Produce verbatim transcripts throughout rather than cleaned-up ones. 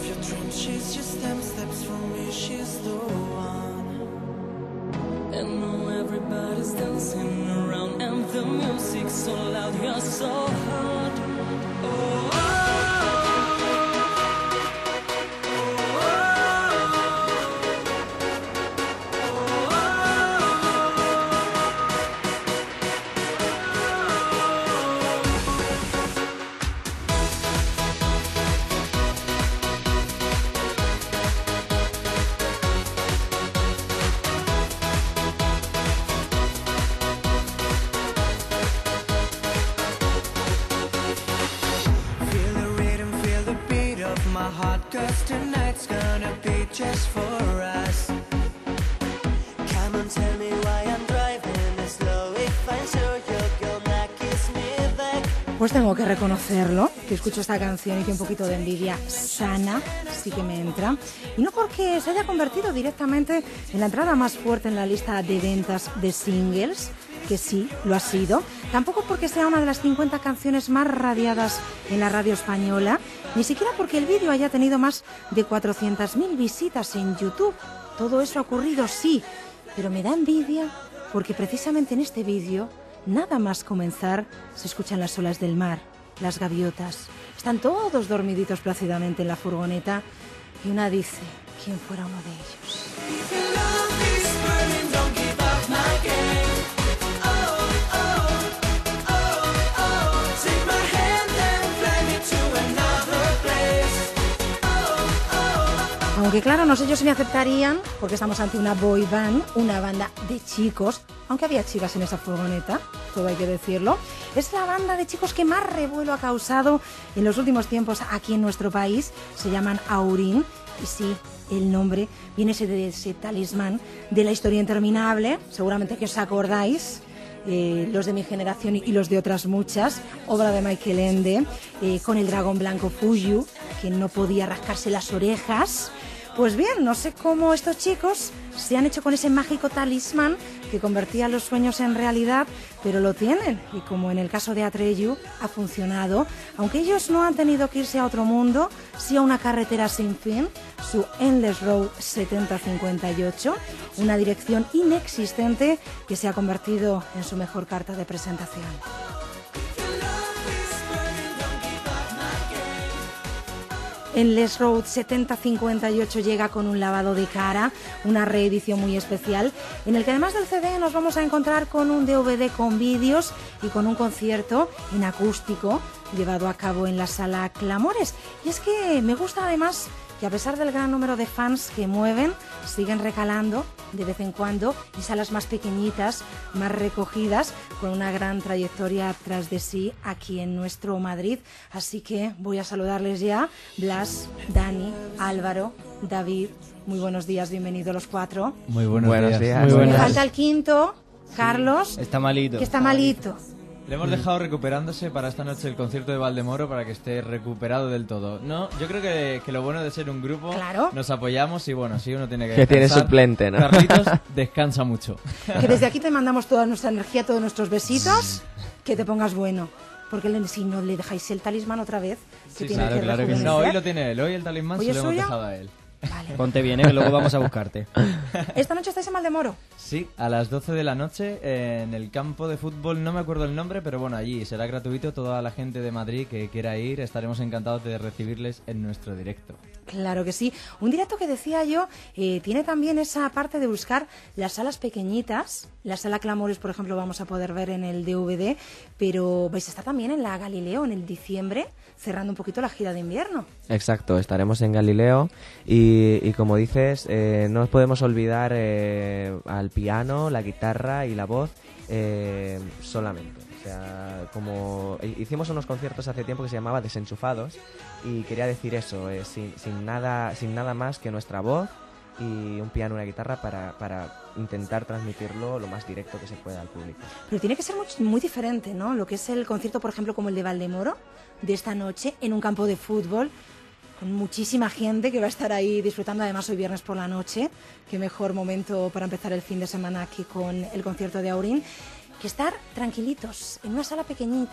of your dreams, she's just ten steps from me, she's the one. And now everybody's dancing around, and the music's so loud, you're so hot. Oh, oh. Cause tonight's gonna be just for us. Come on, tell me why I'm driving this slow. If I'm sure you're gonna kiss me back. Pues tengo que reconocerlo, que escucho esta canción y que un poquito de envidia sana sí que me entra. Y no porque se haya convertido directamente en la entrada más fuerte en la lista de ventas de singles, que sí, lo ha sido. Tampoco porque sea una de las cincuenta canciones más radiadas en la radio española, ni siquiera porque el vídeo haya tenido más de cuatrocientas mil visitas en YouTube. Todo eso ha ocurrido, sí, pero me da envidia porque precisamente en este vídeo, nada más comenzar, se escuchan las olas del mar, las gaviotas. Están todos dormiditos plácidamente en la furgoneta y una dice, ¿quién fuera uno de ellos? Aunque claro, no sé yo si me aceptarían, porque estamos ante una boy band, una banda de chicos, aunque había chicas en esa furgoneta, todo hay que decirlo. Es la banda de chicos que más revuelo ha causado en los últimos tiempos aquí en nuestro país. Se llaman Aurin, y sí, el nombre viene de ese talismán de la historia interminable, seguramente que os acordáis. Eh, los de mi generación y los de otras muchas, obra de Michael Ende, eh, con el dragón blanco Fuyu, que no podía rascarse las orejas. Pues bien, no sé cómo estos chicos se han hecho con ese mágico talismán que convertía los sueños en realidad, pero lo tienen, y como en el caso de Atreyu, ha funcionado, aunque ellos no han tenido que irse a otro mundo, sí a una carretera sin fin, su Endless Road setenta cincuenta y ocho, una dirección inexistente que se ha convertido en su mejor carta de presentación. Endless Road setenta cincuenta y ocho llega con un lavado de cara, una reedición muy especial, en el que además del C D nos vamos a encontrar con un D V D con vídeos y con un concierto en acústico llevado a cabo en la Sala Clamores. Y es que me gusta además que a pesar del gran número de fans que mueven, siguen recalando de vez en cuando en salas más pequeñitas, más recogidas, con una gran trayectoria tras de sí aquí en nuestro Madrid. Así que voy a saludarles ya. Blas, Dani, Álvaro, David, muy buenos días, bienvenidos los cuatro. Muy buenos, buenos días. días. Muy Me buenas. falta el quinto, Carlos, Está malito. que está malito. Le hemos dejado recuperándose para esta noche el concierto de Valdemoro para que esté recuperado del todo. No, yo creo que, que lo bueno de ser un grupo, Claro. nos apoyamos y bueno, si uno tiene que Que tiene descansar, suplente, ¿no? Carlitos descansa mucho. Que desde aquí te mandamos toda nuestra energía, todos nuestros besitos, que te pongas bueno. Porque le- si no le dejáis el talismán otra vez, se Sí, tiene claro, que claro que sí. rejuvenecer. No, hoy lo tiene él, hoy el talismán ¿Hoy se es lo hemos suyo? dejado a él. Vale. Ponte bien, ¿eh? Que luego vamos a buscarte. Esta noche estáis en Valdemoro. Sí, a las doce de la noche eh, en el campo de fútbol, no me acuerdo el nombre, pero bueno, allí será gratuito. Toda la gente de Madrid que quiera ir, estaremos encantados de recibirles en nuestro directo. Claro que sí. Un directo que decía yo, eh, tiene también esa parte de buscar las salas pequeñitas. La sala Clamores, por ejemplo, vamos a poder ver en el D V D, pero vais a estar también en la Galileo en el diciembre, cerrando un poquito la gira de invierno. Exacto, estaremos en Galileo y, y como dices, eh, no podemos olvidar eh, al piano, la guitarra y la voz eh, solamente. O sea, como hicimos unos conciertos hace tiempo que se llamaba Desenchufados y quería decir eso, eh, sin, sin nada, sin nada más que nuestra voz y un piano y una guitarra para, para intentar transmitirlo lo más directo que se pueda al público. Pero tiene que ser muy, muy diferente, ¿no? Lo que es el concierto, por ejemplo, como el de Valdemoro, de esta noche, en un campo de fútbol, con muchísima gente que va a estar ahí disfrutando, además hoy viernes por la noche. Qué mejor momento para empezar el fin de semana que con el concierto de Aurin, que estar tranquilitos en una sala pequeñita,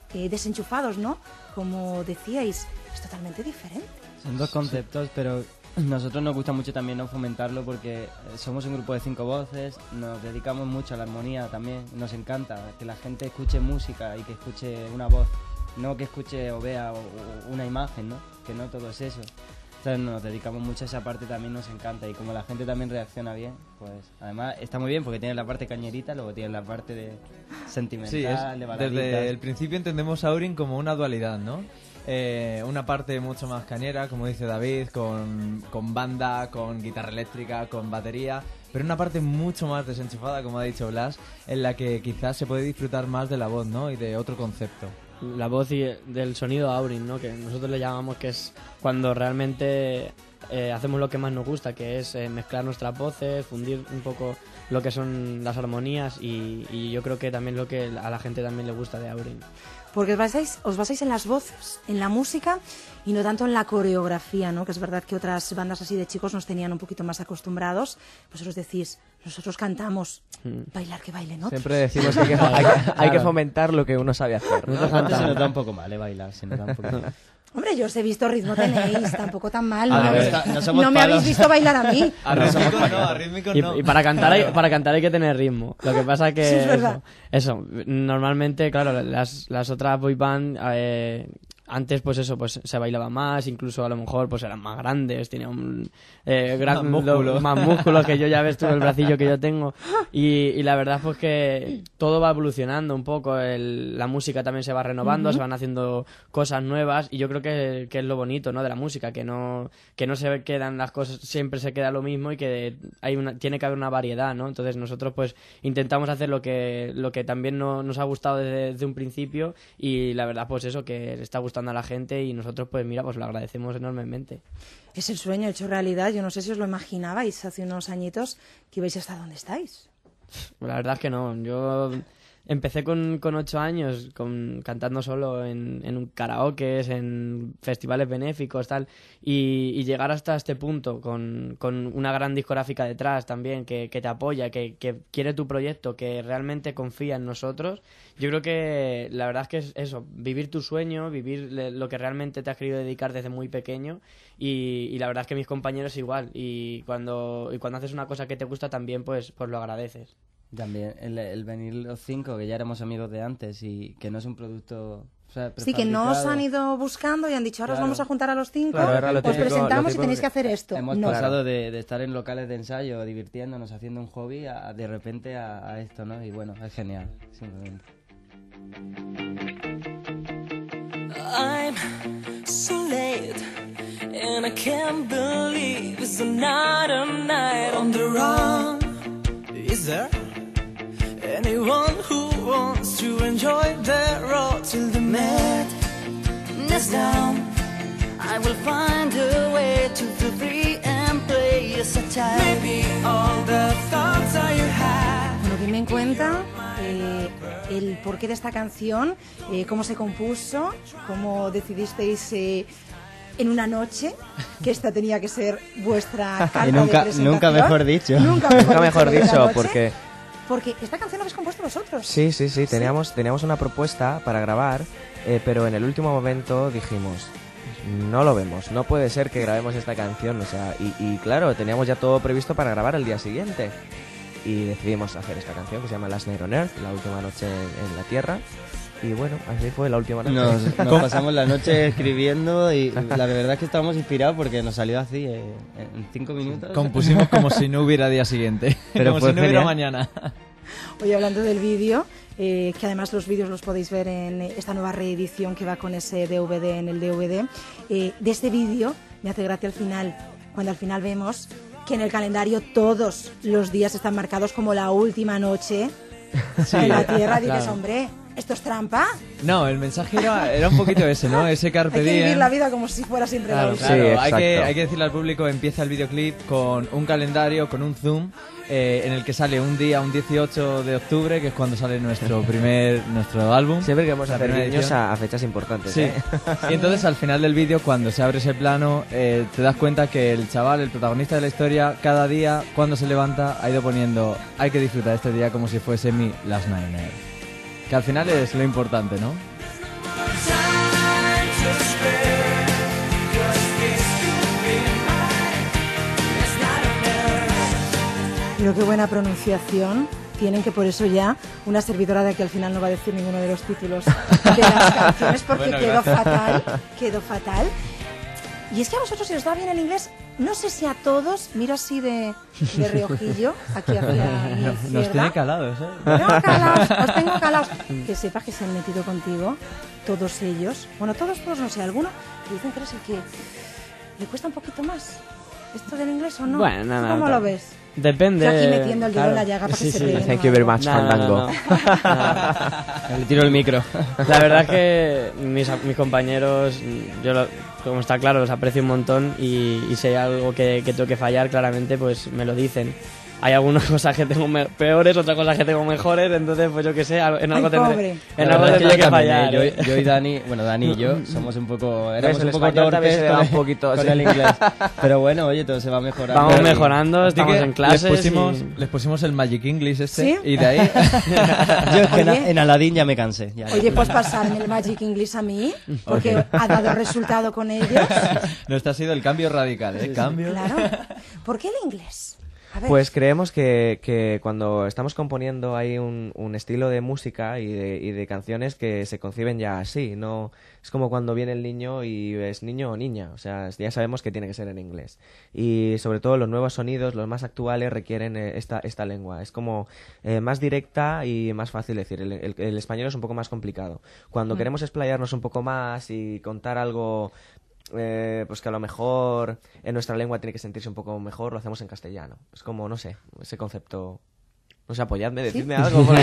eh, desenchufados, ¿no? Como decíais, es totalmente diferente. Son dos conceptos, pero nosotros nos gusta mucho también no fomentarlo porque somos un grupo de cinco voces, nos dedicamos mucho a la armonía también, nos encanta que la gente escuche música y que escuche una voz, no que escuche o vea o, o una imagen, ¿no? Que no todo es eso. Entonces nos dedicamos mucho a esa parte, también nos encanta, y como la gente también reacciona bien, pues además está muy bien porque tiene la parte cañerita, luego tiene la parte de sentimental, Sí, es, de baladitas. desde el principio entendemos a Aurin como una dualidad, ¿no? Eh, una parte mucho más cañera, como dice David, con, con banda, con guitarra eléctrica, con batería, pero una parte mucho más desenchufada, como ha dicho Blas, en la que quizás se puede disfrutar más de la voz, ¿no? Y de otro concepto. La voz y del sonido Aurin, ¿no? Que nosotros le llamamos que es cuando realmente eh, hacemos lo que más nos gusta, que es eh, mezclar nuestras voces, fundir un poco lo que son las armonías, y, y yo creo que también lo que a la gente también le gusta de Aurin. Porque os basáis, os basáis en las voces, en la música y no tanto en la coreografía, ¿no? Que es verdad que otras bandas así de chicos nos tenían un poquito más acostumbrados. Vosotros decís, nosotros cantamos, Mm. bailar que bailen otros. Siempre decimos que hay que, hay que- hay que fomentar lo que uno sabe hacer. ¿no? Antes se nos da un poco mal, ¿eh? Bailar, se nos da un poco mal. Hombre, yo os he visto ritmo tenéis, tampoco tan mal. A No, ver, me- no somos no me palos. habéis visto bailar a mí. A rítmicos no, a rítmicos Y, no. y para cantar hay, para cantar hay que tener ritmo. Lo que pasa que Sí, es verdad. eso, eso, normalmente, claro, las, las otras boy band eh, antes pues eso, pues se bailaba más, incluso a lo mejor pues eran más grandes, tenían eh, gran- Más músculos. lo- más músculos que yo, ya ves tú el bracillo que yo tengo, y, y la verdad pues que todo va evolucionando un poco, el- la música también se va renovando, se van haciendo cosas nuevas, y yo creo que, que es lo bonito, ¿no? De la música, que no que no se quedan las cosas, siempre se queda lo mismo, y que hay una, tiene que haber una variedad, ¿no? Entonces nosotros pues intentamos hacer lo que lo que también no- nos ha gustado desde, desde un principio, y la verdad pues eso, que le está gustando a la gente, y nosotros pues mira, pues lo agradecemos enormemente. Es el sueño hecho realidad. Yo no sé si os lo imaginabais hace unos añitos que ibais hasta donde estáis. La verdad es que no, yo empecé con, con ocho años con, cantando solo en, en un karaoke, en festivales benéficos, tal, y, y llegar hasta este punto con, con una gran discográfica detrás también, que, que te apoya, que, que quiere tu proyecto, que realmente confía en nosotros. Yo creo que la verdad es que es eso, vivir tu sueño, vivir le- lo que realmente te has querido dedicar desde muy pequeño, y, y la verdad es que mis compañeros igual, y cuando, y cuando haces una cosa que te gusta también, pues, pues lo agradeces. También el, el venir los cinco, que ya éramos amigos de antes y que no es un producto... O sea, Sí, que no os prefabricado. han ido buscando y han dicho, ahora os Claro. vamos a juntar a los cinco, Claro, era lo os típico- presentamos lo y típico tenéis que que- hacer esto. Hemos No. pasado de, de estar en locales de ensayo, divirtiéndonos, haciendo un hobby, a de repente a, a esto, ¿no? Y bueno, es genial, simplemente. I'm so late, and I can't believe it's another night on the run. Is there anyone who wants to enjoy the road till the madness down? I will find a way to feel free and play as a child. Maybe all the thoughts that you had. Bueno, bien me cuenta eh, el porqué de esta canción, eh, cómo se compuso, cómo decidisteis eh, en una noche que esta tenía que ser vuestra carta Y nunca- de presentación. nunca mejor dicho. Nunca mejor, Nunca mejor de la dicho, noche, porque... Porque esta canción la habéis compuesto vosotros. Sí, sí, sí, teníamos, teníamos una propuesta para grabar, eh, pero en el último momento dijimos, no lo vemos, no puede ser que grabemos esta canción, o sea, y, y claro, teníamos ya todo previsto para grabar el día siguiente, y decidimos hacer esta canción que se llama Last Night on Earth, la última noche en, en la Tierra, y bueno, así fue la última noche. Nos, nos pasamos la noche escribiendo y la verdad es que estábamos inspirados porque nos salió así eh, en cinco minutos. Compusimos como si no hubiera día siguiente, Pero como fue si no hubiera genial. mañana. Oye, hablando del vídeo, eh, que además los vídeos los podéis ver en esta nueva reedición que va con ese D V D en el D V D, eh, de este vídeo me hace gracia al final, cuando al final vemos que en el calendario todos los días están marcados como la última noche en la Tierra. Dices, claro. hombre, ¿esto es trampa? No, el mensaje era, era un poquito ese, ¿no? Ese carpe Hay que vivir diem. la vida como si fuera siempre la Claro, última. Claro, Sí, hay, que, exacto. hay que decirle al público, empieza el videoclip con un calendario, con un zoom, eh, en el que sale un día, un dieciocho de octubre, que es cuando sale nuestro primer nuestro álbum. Siempre queremos La hacer primera guiños edición. a, a fechas importantes, Sí. ¿eh? Y entonces al final del vídeo, cuando se abre ese plano, eh, te das cuenta que el chaval, el protagonista de la historia, cada día, cuando se levanta, ha ido poniendo, hay que disfrutar este día como si fuese mi Last Night on Earth. Que al final es lo importante, ¿no? Pero qué buena pronunciación tienen, que por eso ya una servidora de aquí al final no va a decir ninguno de los títulos de las canciones porque Bueno, quedó gracias. fatal, quedó fatal. Y es que a vosotros si os da bien el inglés, no sé si a todos, miro así de, de reojillo, aquí hacia mi Nos izquierda. tiene calados, ¿eh? Tengo calaos, os tengo calaos. Que sepas que se han metido contigo, todos ellos. Bueno, todos, todos, no sé, alguno. Y dicen que eres el que le cuesta un poquito más esto del inglés o no. Bueno, no, ¿Tú no, ¿Cómo no, lo no. ves? Depende. Yo aquí metiendo el dedo en claro. la llaga para que Sí, se sí. pegue. Thank you very much, No, no, no, Fandango. no. No. Le tiro el micro. La verdad es que mis, mis compañeros, yo lo- como está claro, los aprecio un montón y, y si hay algo que, que tengo que fallar, claramente pues me lo dicen. Hay algunas cosas que tengo me- peores, otras cosas que tengo mejores, entonces pues yo qué sé, al- en Ay, algo tendré, pobre. en La algo verdad es tendré yo que también, fallar. ¿eh? ¿eh? Yo, yo y Dani, bueno, Dani y yo somos un poco, éramos el un poco español también torpes se le da con, un poquito, con sí. el inglés. Pero bueno, oye, todo se va mejorando. Vamos Y- mejorando, Así estamos que en clases. les pusimos, y- les pusimos el Magic English este ¿Sí? y de ahí Yo es que en, Oye. en Aladdin ya me cansé. Ya, Oye, pues pasarme el Magic English a mí, porque ha dado resultado con ellos. no este ha sido el cambio radical, ¿eh? Cambio. Claro. ¿Por qué el inglés? A ver. Pues creemos que, que cuando estamos componiendo hay un, un estilo de música y de, y de canciones que se conciben ya así, no es como cuando viene el niño y es niño o niña, o sea, ya sabemos que tiene que ser en inglés. Y sobre todo los nuevos sonidos, los más actuales, requieren eh, esta, esta lengua. Es como eh, más directa y más fácil de decir. El, el- el español es un poco más complicado. Cuando queremos explayarnos un poco más y contar algo eh, pues que a lo mejor en nuestra lengua tiene que sentirse un poco mejor, lo hacemos en castellano. Es como, no sé, ese concepto... No sé, apoyadme, decidme algo. Porque...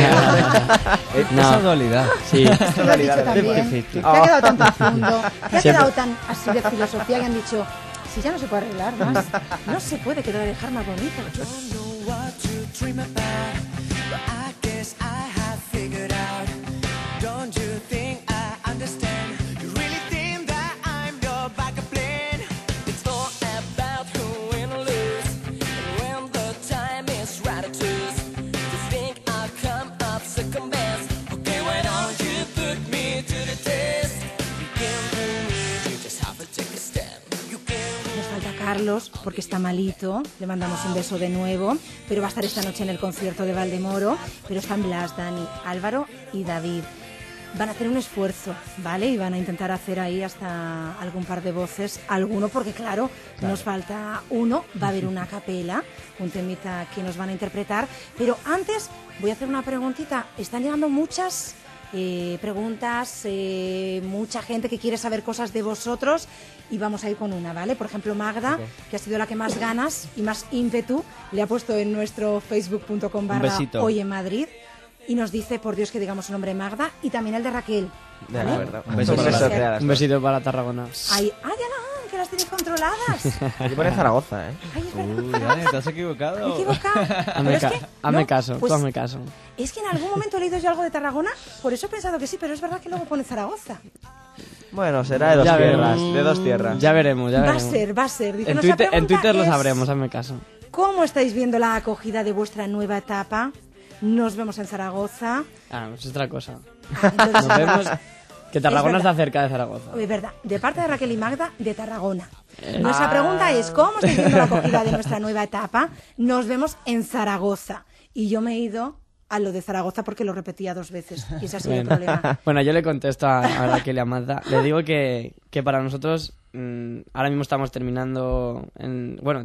Esa dualidad. Sí. Tú lo has dicho también. Te ha quedado tan profundo, te ha Siempre. quedado tan así de filosofía que han dicho, si ya no se puede arreglar más, no se puede quedar dejar más bonito. Don't know what to dream about, but I guess I have figured out. Don't you think I understand? You really think that I'm your backup plan? It's all about who win or lose, and when the time is right to choose. You think I'll come up second best? Okay, why don't you put me to the test? You can prove me, you just have to take a stand. You can. Nos falta Carlos, porque está malito, le mandamos un beso de nuevo, pero va a estar esta noche en el concierto de Valdemoro, pero están Blas, Dani, Álvaro y David. Van a hacer un esfuerzo, ¿vale? Y van a intentar hacer ahí hasta algún par de voces, alguno, porque claro, nos falta uno, va a haber una capela, un temita que nos van a interpretar, pero antes voy a hacer una preguntita. Están llegando muchas eh, preguntas, eh, mucha gente que quiere saber cosas de vosotros y vamos a ir con una, ¿vale? Por ejemplo, Magda, que ha sido la que más ganas y más ímpetu le ha puesto en nuestro facebook punto com barra besito. Hoy en Madrid y nos dice, por Dios, que digamos su nombre Magda y también el de Raquel. De ¿vale? acuerdo. Un beso Un para beso las- para las Un dos. besito para Tarragona. Ay, ay, Alan, que las tienes controladas. Aquí pone Zaragoza, ¿eh? Ay, es verdad. Uy, Dani, ¿te has Me he equivocado? equivocado. Hazme, Pero es ca- que, hazme no, caso, pues, tú hazme caso. es que en algún momento he leído yo algo de Tarragona, por eso he pensado que sí, pero es verdad que luego pone Zaragoza. Bueno, será de dos Ya tierras, veremos. de dos tierras. Ya veremos, ya Va a veremos. ser, va a ser. Dice, En nuestra Twitter, en pregunta Twitter lo es, sabremos, hazme caso. ¿cómo estáis viendo la acogida de vuestra nueva etapa? Nos vemos en Zaragoza. Ah, es otra cosa. Ah, entonces- Nos vemos. Que Tarragona Es está verdad. cerca de Zaragoza. Es verdad, de parte de Raquel y Magda, de Tarragona. Eh, Nuestra ah. pregunta es, ¿cómo estáis viendo la acogida de nuestra nueva etapa? Nos vemos en Zaragoza. Y yo me he ido a lo de Zaragoza porque lo repetía dos veces. Y ese ha sido el Bueno. problema. Bueno, yo le contesto a, a Raquel y a Mazda. Le digo que, que para nosotros mm, ahora mismo estamos terminando, en- bueno,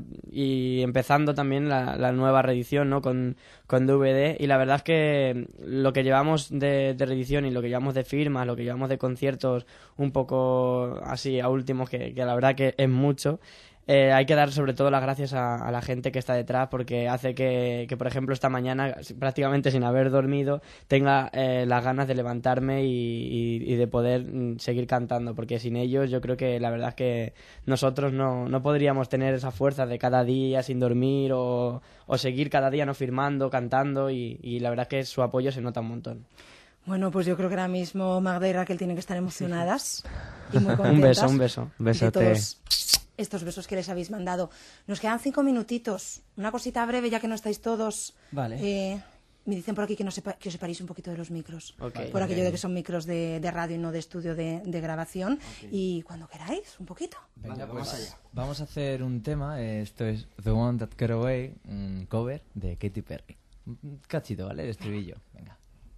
y empezando también la, la nueva reedición, ¿no? Con, con D V D. Y la verdad es que lo que llevamos de, de reedición y lo que llevamos de firmas, lo que llevamos de conciertos un poco así a últimos, que, que la verdad que es mucho. Eh, hay que dar sobre todo las gracias a, a la gente que está detrás porque hace que, que, por ejemplo, esta mañana, prácticamente sin haber dormido, tenga eh, las ganas de levantarme y, y- y de poder mm, seguir cantando, porque sin ellos yo creo que la verdad es que nosotros no, no podríamos tener esa fuerza de cada día sin dormir o, o seguir cada día no firmando, cantando y, y la verdad es que su apoyo se nota un montón. Bueno, pues yo creo que ahora mismo Magda y Raquel tienen que estar emocionadas y muy contentas. Un beso, un beso. Un besote. De todos estos besos que les habéis mandado. Nos quedan cinco minutitos. Una cosita breve, ya que no estáis todos. Vale. Eh, me dicen por aquí que, no sepa, que os separéis un poquito de los micros. Ok. Por aquello de que son micros de, de radio y no de estudio de, de grabación. Ok. Y cuando queráis, un poquito. Venga, vamos allá. Vamos a hacer un tema, eh, esto es The One That Got Away, un cover de Katy Perry. Un cachito, ¿vale? El estribillo, venga.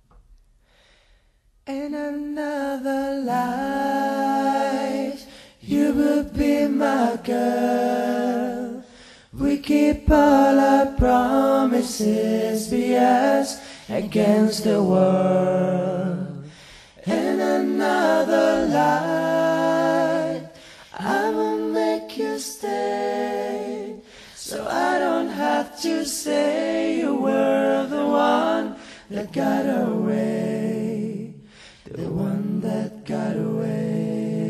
In another life, you will be my girl. We keep all our promises, be us against the world. In another life, I will make you stay, so I don't have to say you were the one that got away, the one that got away.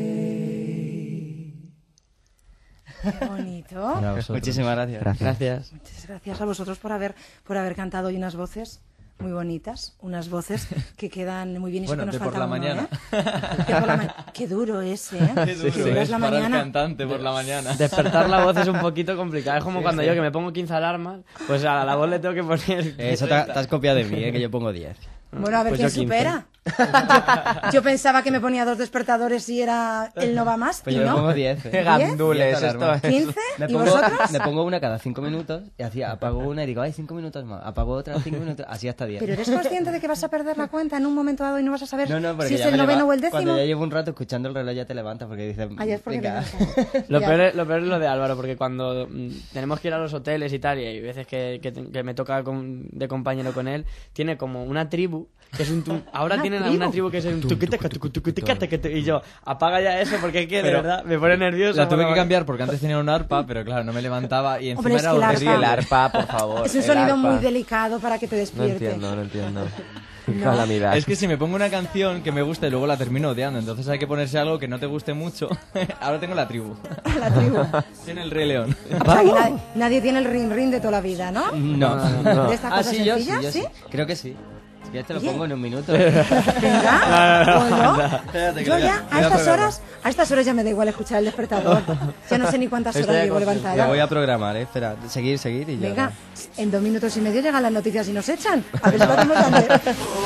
Qué bonito. Para vosotros. Muchísimas gracias. Gracias. Muchas gracias a vosotros por haber, por haber cantado hoy unas voces muy bonitas, unas voces que quedan muy bien. Y eso Bueno, que nos de por falta la uno, mañana. ¿eh? De por la ma- Qué duro ese, ¿eh? Qué duro Qué duro es la para el mañana. cantante por la mañana. Despertar la voz es un poquito complicado. Es como cuando yo que me pongo quince alarmas, pues a la voz le tengo que poner... Eso te, te has copiado de mí, ¿eh? Que yo pongo diez. Bueno, a ver Pues quién yo quince. supera. Yo, yo pensaba que me ponía dos despertadores y era el no va más, Pues y yo me no. pongo diez. ¿eh? ¿Diez? Gandules, Diez esto alarmas. es. ¿quince? Me ¿Y pongo, vosotros? me pongo una cada cinco minutos y así apago una y digo, ay, cinco minutos más. Apago otra cinco minutos, así hasta diez. ¿Pero eres consciente de que vas a perder la cuenta en un momento dado y no vas a saber No, no, porque si es ya el me noveno leva- o el décimo? Cuando ya llevo un rato escuchando el reloj ya te levantas porque dices, Ah, ya es porque venga. me Lo Ya. peor, es, lo peor es lo de Álvaro, porque cuando mm, tenemos que ir a los hoteles y tal, y hay veces que, que, te- que me toca con- de compañero con él, tiene como una tribu, que es un... tu- ahora ¿Una tienen tribu? una tribu que es un... tuquiteca, tucu, tuquiteca, teca, te- y yo, apaga ya eso, porque es que de Pero verdad me pone nervioso. La tuve porque- que cambiar porque antes tenía un arpa, pero claro, no me levantaba y encima Hombre, es era que el horrible. arpa- El arpa, por favor. Es un el sonido muy arpa. delicado para que te No despierte. entiendo, no entiendo. Qué calamidad. Es que si me pongo una canción que me gusta y luego la termino odiando, entonces hay que ponerse algo que no te guste mucho. Ahora tengo la tribu. La tribu. Tiene el Rey León. O sea, que nadie, nadie tiene el ring ring de toda la vida, ¿no? No. De estas Ah, cosas sí, yo sí, sencillas, yo ¿sí? sí. Creo que sí. Si quieres te lo Oye. pongo en un minuto. Venga, ¿o no? Espérate, que Yo lo voy a- ya, lo a voy a estas programar. horas, a estas horas ya me da igual escuchar el despertador. Ya no sé ni cuántas Estoy horas ya llevo consciente. levantada. Lo voy a programar, eh. Espera, seguir, seguir y ya. Venga, en dos minutos y medio llegan las noticias y nos echan. A ver si lo hacemos antes.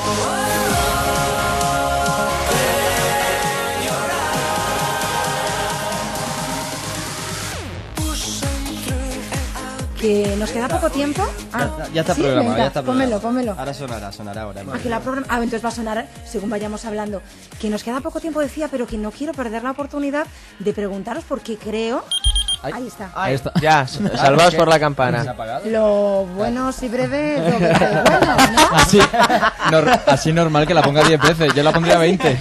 Que nos queda poco tiempo. Ah, Ya, ya está sí, programado, venga, ya está programado. Pónmelo, pónmelo. Ahora sonará, sonará ahora. Ah, que la program- ah, entonces va a sonar según vayamos hablando. Que nos queda poco tiempo, decía, pero que no quiero perder la oportunidad de preguntaros porque creo... Ay. Ahí está. Ahí está. Ya, salvaos por la campana. ¿Se ha apagado? Lo bueno si breve, lo breve bueno, ¿no? Así, nor- así normal que la ponga diez veces. Yo la pondría veinte.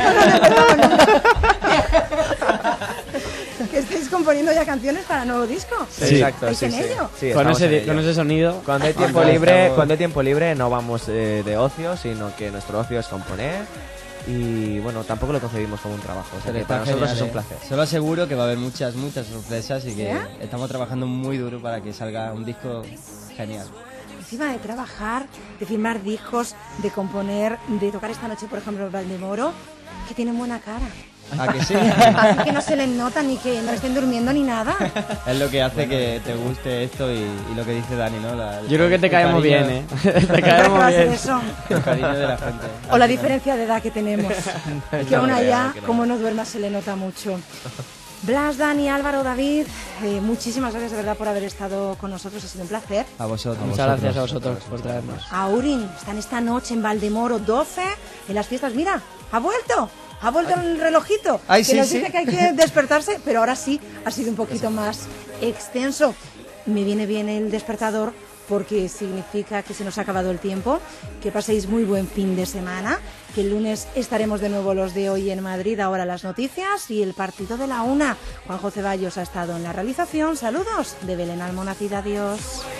Que estáis componiendo ya canciones para nuevo disco. Sí, exacto, ¿Estáis sí, en sí. ello? Sí, Con estamos ese, en di- ello. con ese sonido... Cuando hay tiempo Estamos- libre, estamos- cuando hay tiempo libre no vamos eh, de ocio, sino que nuestro ocio es componer y bueno, tampoco lo concebimos como un trabajo, o sea Pero que para está nosotros es genial, un ¿eh? placer. Solo aseguro que va a haber muchas, muchas sorpresas y que ¿Sí? estamos trabajando muy duro para que salga un disco genial. Encima de trabajar, de firmar discos, de componer, de tocar esta noche, por ejemplo, en Valdemoro, que tienen buena cara. ¿A que sí? Así que no se les nota ni que no estén durmiendo ni nada. Es lo que hace que te guste esto y, y lo que dice Dani, ¿no? La- Yo creo que te el caemos cariño- bien, ¿eh? Te ¿Qué va caemos a ser bien. eso? El cariño de la gente. O la diferencia de edad que tenemos. Que aún No creo, allá, no creo. como no duerma, se le nota mucho. Blas, Dani, Álvaro, David, eh, muchísimas gracias de verdad por haber estado con nosotros, ha sido un placer. A vosotros. Muchas gracias a vosotros por traernos. Aurin, están esta noche en Valdemoro, doce, en las fiestas. Mira, ha vuelto, ha vuelto el relojito. Ay, que sí, nos sí. dice que hay que despertarse, pero ahora sí ha sido un poquito más extenso. Me viene bien el despertador porque significa que se nos ha acabado el tiempo. Que paséis muy buen fin de semana. Que el lunes estaremos de nuevo los de hoy en Madrid. Ahora las noticias y el partido de la una. Juanjo Ceballos ha estado en la realización. Saludos de Belén Almonacid. Adiós.